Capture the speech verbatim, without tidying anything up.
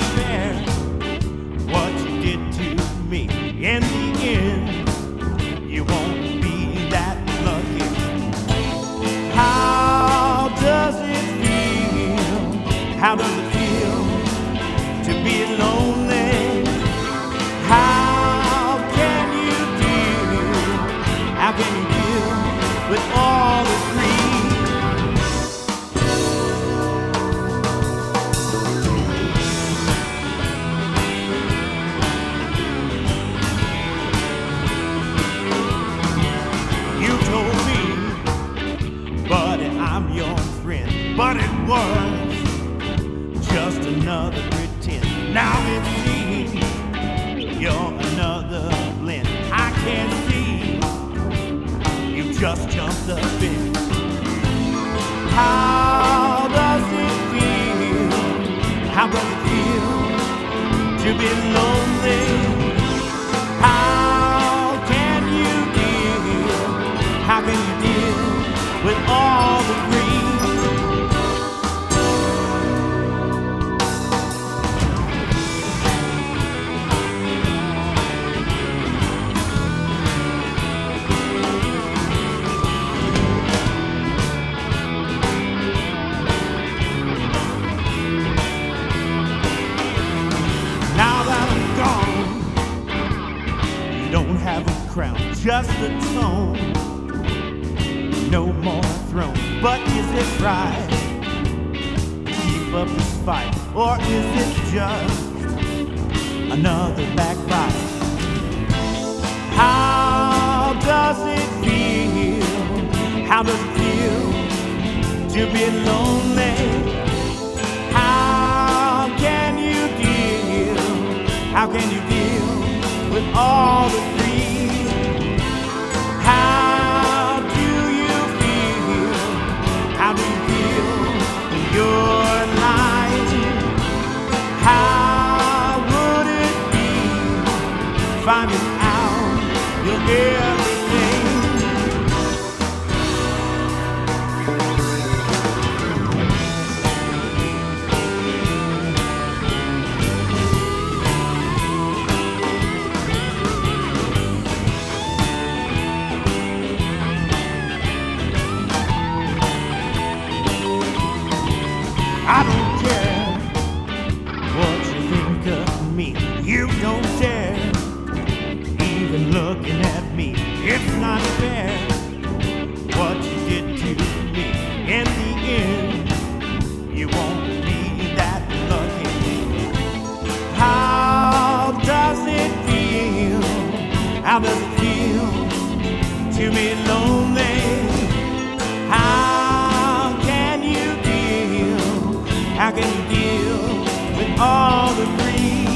fair what you did to me. In the end, you won't be that lucky. How does it feel? How does it feel to be lonely? How can you deal? How can you deal with all the grief? I'm your friend, but it was just another pretend. Now it seems you're another blend. I can't see you just jumped up in. How does it feel? How does it feel to be lonely? How can you deal? How can you deal with all the grief? Now that I'm gone, you don't have a crown, just a tone. No more throne, but is it right to keep up this fight, or is it just another backbite? How does it feel? How does it feel to be lonely? How can you deal? How can you deal with all the grief? How How do you feel in your life? How would it be finding out your everything? I don't care what you think of me. You don't dare even looking at me. It's not fair what you did to me. In the end, you won't be that lucky. How does it feel? How does it feel to be lonely? How can you deal? How can you deal with all the grief?